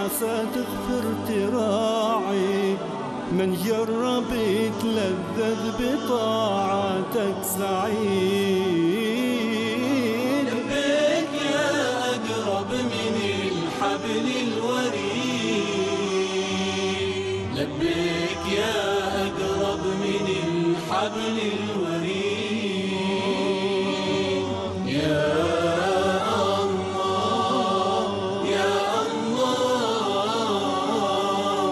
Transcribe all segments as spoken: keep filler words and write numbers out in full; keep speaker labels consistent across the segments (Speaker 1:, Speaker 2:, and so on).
Speaker 1: عسى تغفر تراعي، من جرب يتلذذ بطاعتك سعيد.
Speaker 2: لبيك يا أقرب من الحبل الوريد، لبيك يا أقرب من الحبل الوريد. يا الله يا الله.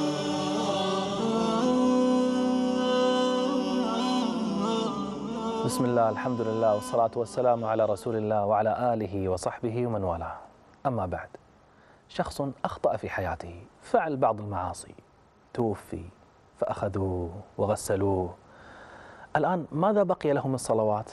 Speaker 3: بسم الله، الحمد لله، والصلاة والسلام على رسول الله وعلى آله وصحبه ومن والاه. أما بعد، شخص أخطأ في حياته، فعل بعض المعاصي، توفي فأخذوه وغسلوه. الآن ماذا بقي له من الصلوات؟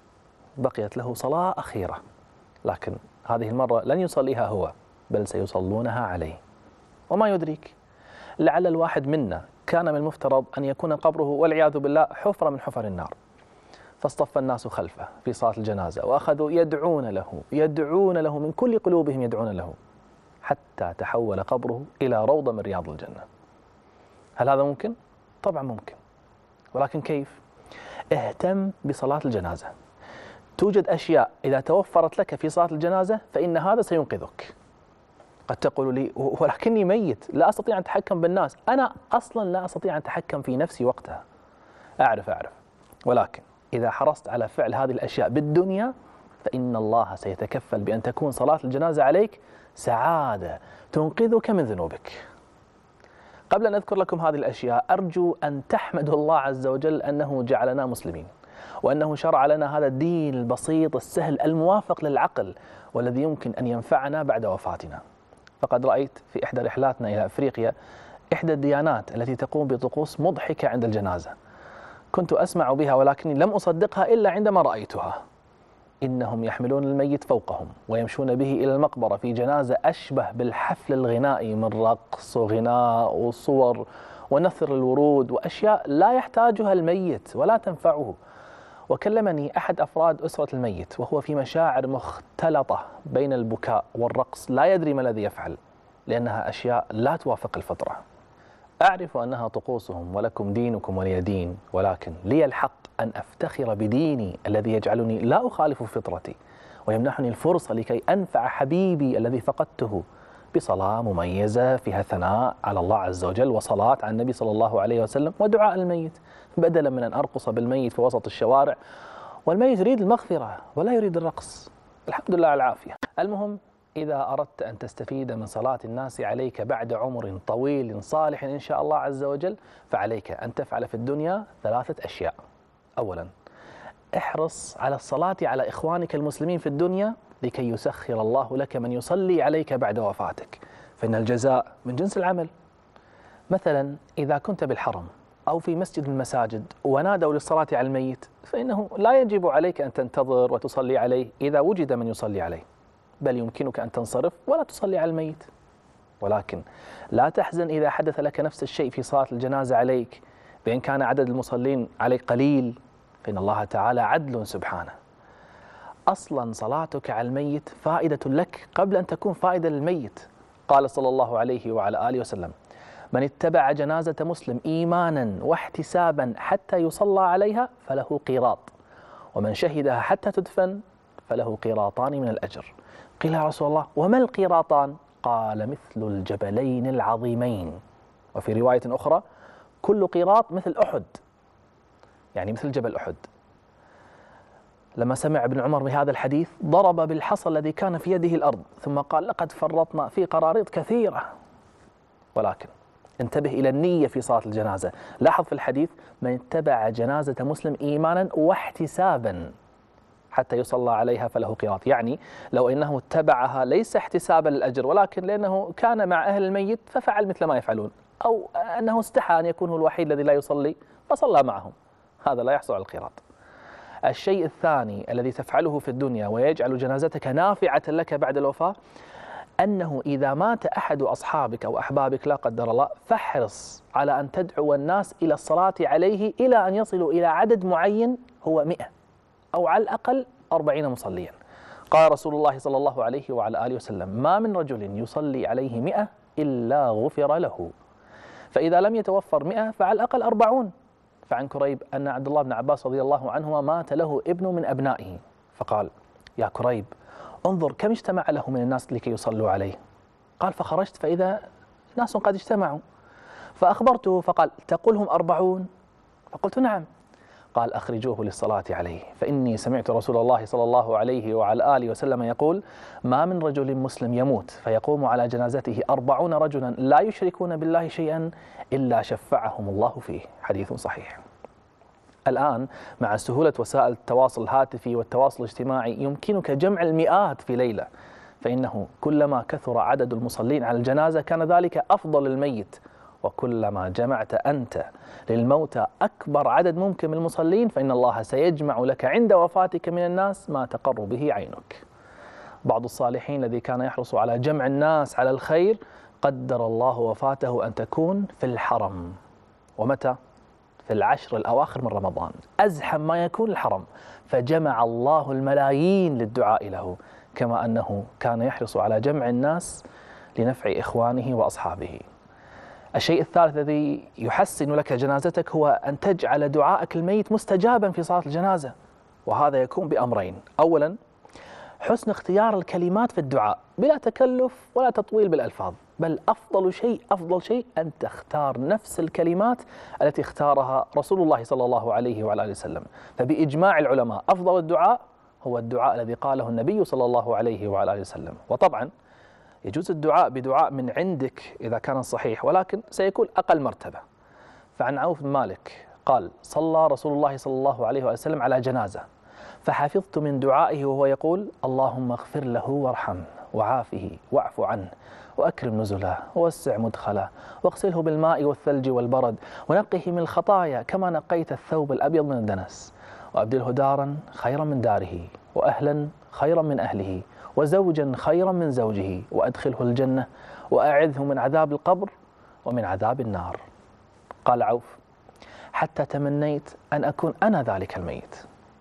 Speaker 3: بقيت له صلاة أخيرة، لكن هذه المرة لن يصليها هو، بل سيصلونها عليه. وما يدريك، لعل الواحد منا كان من المفترض أن يكون قبره والعياذ بالله حفرة من حفر النار، فاصطف الناس خلفه في صلاة الجنازة وأخذوا يدعون له يدعون له من كل قلوبهم، يدعون له حتى تحول قبره إلى روضة من رياض الجنة. هل هذا ممكن؟ طبعا ممكن، ولكن كيف؟ اهتم بصلاة الجنازة. توجد أشياء إذا توفرت لك في صلاة الجنازة فإن هذا سينقذك. قد تقول لي ولكني ميت، لا أستطيع أن أتحكم بالناس. أنا أصلا لا أستطيع أن أتحكم في نفسي وقتها. أعرف أعرف ولكن إذا حرصت على فعل هذه الأشياء بالدنيا فإن الله سيتكفل بأن تكون صلاة الجنازة عليك سعادة تنقذك من ذنوبك. قبل أن أذكر لكم هذه الأشياء، أرجو أن تحمدوا الله عز وجل أنه جعلنا مسلمين، وأنه شرع لنا هذا الدين البسيط السهل الموافق للعقل، والذي يمكن أن ينفعنا بعد وفاتنا. فقد رأيت في إحدى رحلاتنا إلى أفريقيا إحدى الديانات التي تقوم بطقوس مضحكة عند الجنازة. كنت أسمع بها ولكني لم أصدقها إلا عندما رأيتها. إنهم يحملون الميت فوقهم ويمشون به إلى المقبرة في جنازة أشبه بالحفل الغنائي، من رقص وغناء وصور ونثر الورود وأشياء لا يحتاجها الميت ولا تنفعه. وكلمني أحد أفراد أسرة الميت وهو في مشاعر مختلطة بين البكاء والرقص، لا يدري ما الذي يفعل، لأنها أشياء لا توافق الفطرة. أعرف أنها طقوسهم ولكم دينكم ولي دين، ولكن لي الحق أن أفتخر بديني الذي يجعلني لا أخالف فطرتي ويمنحني الفرصة لكي أنفع حبيبي الذي فقدته بصلاة مميزة فيها ثناء على الله عز وجل وصلاة على النبي صلى الله عليه وسلم ودعاء الميت، بدلا من أن أرقص بالميت في وسط الشوارع، والميت يريد المغفرة ولا يريد الرقص. الحمد لله على العافية. المهم، إذا أردت أن تستفيد من صلاة الناس عليك بعد عمر طويل صالح إن شاء الله عز وجل، فعليك أن تفعل في الدنيا ثلاثة أشياء. أولا، احرص على الصلاة على إخوانك المسلمين في الدنيا لكي يسخر الله لك من يصلي عليك بعد وفاتك، فإن الجزاء من جنس العمل. مثلا إذا كنت بالحرم أو في مسجد من المساجد ونادوا للصلاة على الميت، فإنه لا يجب عليك أن تنتظر وتصلي عليه إذا وجد من يصلي عليه، بل يمكنك أن تنصرف ولا تصلي على الميت. ولكن لا تحزن إذا حدث لك نفس الشيء في صلاة الجنازة عليك، بأن كان عدد المصلين عليك قليل، فإن الله تعالى عدل سبحانه. أصلا صلاتك على الميت فائدة لك قبل أن تكون فائدة للميت. قال صلى الله عليه وعلى آله وسلم: من اتبع جنازة مسلم إيمانا واحتسابا حتى يصلى عليها فله قيراط، ومن شهدها حتى تدفن فله قيراطان من الأجر. قيل يا رسول الله وما القيراطان؟ قال: مثل الجبلين العظيمين. وفي رواية أخرى: كل قيراط مثل أحد، يعني مثل جبل أحد. لما سمع ابن عمر بهذا الحديث ضرب بالحصى الذي كان في يده الأرض، ثم قال: لقد فرطنا في قراريط كثيرة. ولكن انتبه إلى النية في صلاة الجنازة. لاحظ في الحديث: من اتبع جنازة مسلم إيمانا واحتسابا حتى يصلى عليها فله قيراط. يعني لو أنه اتبعها ليس احتسابا للأجر، ولكن لأنه كان مع أهل الميت ففعل مثل ما يفعلون، أو أنه استحى أن يكون هو الوحيد الذي لا يصلي فصلى معهم، هذا لا يحصل على القيراط. الشيء الثاني الذي تفعله في الدنيا ويجعل جنازتك نافعة لك بعد الوفاة، أنه إذا مات أحد أصحابك أو أحبابك لا قدر الله، فاحرص على أن تدعو الناس إلى الصلاة عليه إلى أن يصلوا إلى عدد معين هو مئة، أو على الأقل أربعين مصليا. قال رسول الله صلى الله عليه وعلى آله وسلم: ما من رجل يصلي عليه مئة إلا غفر له، فإذا لم يتوفر مئة فعلى الأقل أربعون. فعن كريب أن عبد الله بن عباس رضي الله عنهما مات له ابن من أبنائه، فقال: يا كريب انظر كم اجتمع له من الناس لكي يصلوا عليه. قال: فخرجت فإذا ناس قد اجتمعوا، فأخبرته فقال: تقولهم أربعون؟ فقلت: نعم. قال: أخرجوه للصلاة عليه، فإني سمعت رسول الله صلى الله عليه وعلى آله وسلم يقول: ما من رجل مسلم يموت فيقوم على جنازته أربعون رجلا لا يشركون بالله شيئا إلا شفعهم الله فيه. حديث صحيح. الآن مع سهولة وسائل التواصل الهاتفي والتواصل الاجتماعي يمكنك جمع المئات في ليلة، فإنه كلما كثر عدد المصلين على الجنازة كان ذلك أفضل للميت، وكلما جمعت أنت للموتى أكبر عدد ممكن من المصلين فإن الله سيجمع لك عند وفاتك من الناس ما تقر به عينك. بعض الصالحين الذي كان يحرص على جمع الناس على الخير قدر الله وفاته أن تكون في الحرم. ومتى؟ في العشر الأواخر من رمضان، أزحم ما يكون الحرم، فجمع الله الملايين للدعاء له، كما أنه كان يحرص على جمع الناس لنفع إخوانه وأصحابه. الشيء الثالث الذي يحسن لك جنازتك هو أن تجعل دعاءك الميت مستجابا في صلاة الجنازة، وهذا يكون بأمرين: أولا حسن اختيار الكلمات في الدعاء بلا تكلف ولا تطويل بالألفاظ، بل أفضل شيء أفضل شيء أن تختار نفس الكلمات التي اختارها رسول الله صلى الله عليه وعلى آله وسلم. فبإجماع العلماء أفضل الدعاء هو الدعاء الذي قاله النبي صلى الله عليه وعلى آله وسلم. وطبعا يجوز الدعاء بدعاء من عندك إذا كان صحيح، ولكن سيكون أقل مرتبة. فعن عوف بن مالك قال: صلى رسول الله صلى الله عليه وسلم على جنازة، فحفظت من دعائه وهو يقول: اللهم اغفر له وارحمه وعافه واعف عنه وأكرم نزله ووسع مدخله واغسله بالماء والثلج والبرد ونقه من الخطايا كما نقيت الثوب الأبيض من الدنس، وأبدله دارا خيرا من داره وأهلا خيرا من أهله وزوجا خيرا من زوجه وأدخله الجنة وأعذه من عذاب القبر ومن عذاب النار. قال عوف: حتى تمنيت أن أكون أنا ذلك الميت.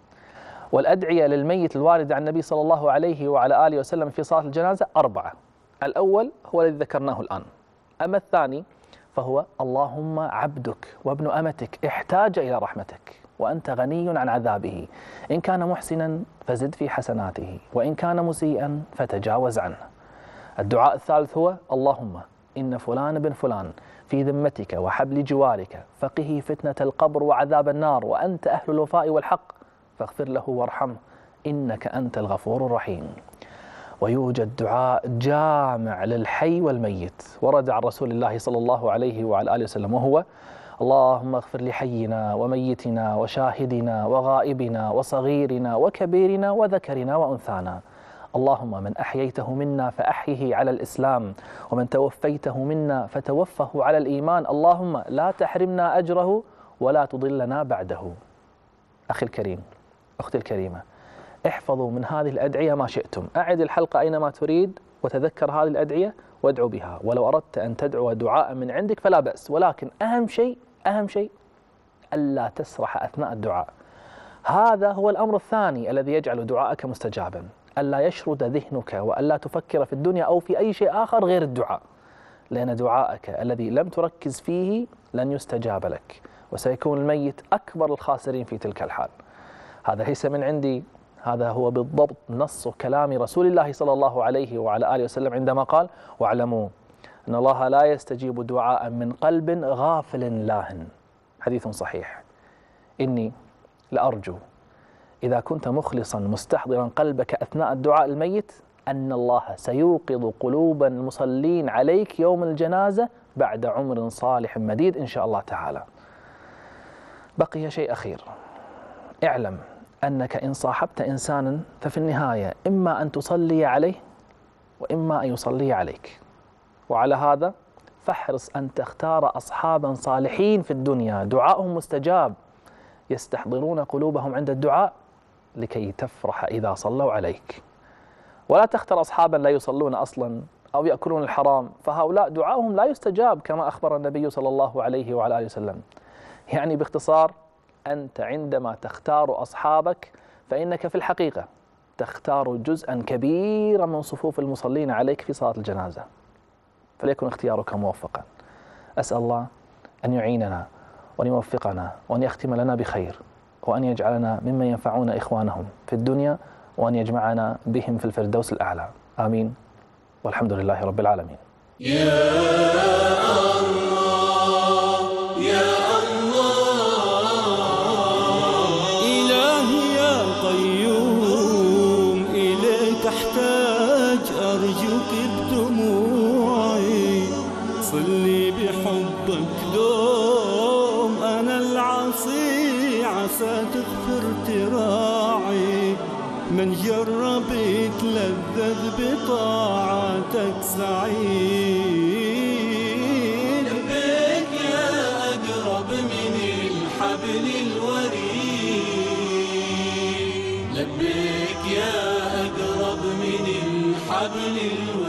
Speaker 3: والأدعية للميت الواردة عن النبي صلى الله عليه وعلى آله وسلم في صلاة الجنازة أربعة. الأول هو الذي ذكرناه الآن، أما الثاني فهو: اللهم عبدك وابن أمتك احتاج إلى رحمتك وأنت غني عن عذابه، إن كان محسنا فزد في حسناته وإن كان مسيئا فتجاوز عنه. الدعاء الثالث هو: اللهم إن فلان بن فلان في ذمتك وحبل جوارك، فقه فتنة القبر وعذاب النار، وأنت أهل الوفاء والحق، فاغفر له وارحمه إنك أنت الغفور الرحيم. ويوجد دعاء جامع للحي والميت ورد عن رسول الله صلى الله عليه وعلى آله وسلم، وهو: اللهم اغفر لحينا وميتنا وشاهدنا وغائبنا وصغيرنا وكبيرنا وذكرنا وأنثانا، اللهم من أحييته منا فأحيه على الإسلام، ومن توفيته منا فتوفه على الإيمان، اللهم لا تحرمنا أجره ولا تضلنا بعده. أخي الكريم، أختي الكريمة، احفظوا من هذه الأدعية ما شئتم، أعد الحلقة أينما تريد وتذكر هذه الأدعية وادعو بها، ولو أردت أن تدعو دعاء من عندك فلا بأس، ولكن أهم شيء أهم شيء ألا تسرح أثناء الدعاء. هذا هو الأمر الثاني الذي يجعل دعاءك مستجابا، ألا يشرد ذهنك وألا تفكر في الدنيا أو في أي شيء آخر غير الدعاء، لأن دعاءك الذي لم تركز فيه لن يستجاب لك، وسيكون الميت أكبر الخاسرين في تلك الحال. هذا ليس من عندي، هذا هو بالضبط نص كلام رسول الله صلى الله عليه وعلى آله وسلم عندما قال: واعلموا أن الله لا يستجيب دعاء من قلب غافل لاهٍ. حديث صحيح. إني لأرجو إذا كنت مخلصا مستحضرا قلبك أثناء الدعاء الميت أن الله سيوقظ قلوب المصلين عليك يوم الجنازة بعد عمر صالح مديد إن شاء الله تعالى. بقي شيء أخير، اعلم أنك إن صاحبت إنسانا ففي النهاية إما أن تصلي عليه وإما أن يصلي عليك، وعلى هذا فاحرص أن تختار أصحابا صالحين في الدنيا دعاؤهم مستجاب يستحضرون قلوبهم عند الدعاء لكي تفرح إذا صلوا عليك، ولا تختر أصحابا لا يصلون أصلا أو يأكلون الحرام، فهؤلاء دعاؤهم لا يستجاب كما أخبر النبي صلى الله عليه وعلى آله وسلم. يعني باختصار، أنت عندما تختار أصحابك فإنك في الحقيقة تختار جزءا كبيرا من صفوف المصلين عليك في صلاة الجنازة. فليكن اختيارك موفقا. أسأل الله أن يعيننا وأن يوفقنا وأن يختم لنا بخير، وأن يجعلنا ممن ينفعون إخوانهم في الدنيا، وأن يجمعنا بهم في الفردوس الأعلى. آمين، والحمد لله رب العالمين.
Speaker 2: يا الله يا
Speaker 1: أرجوك بدموعي، صلي بحبك دوم أنا العصي، عسى تغفر تراعي. من جرب يتلذذ بطاعتك سعيد.
Speaker 2: لبيك يا أقرب من الحبل الوريد، لبيك يا أقرب من الحبل الوريد.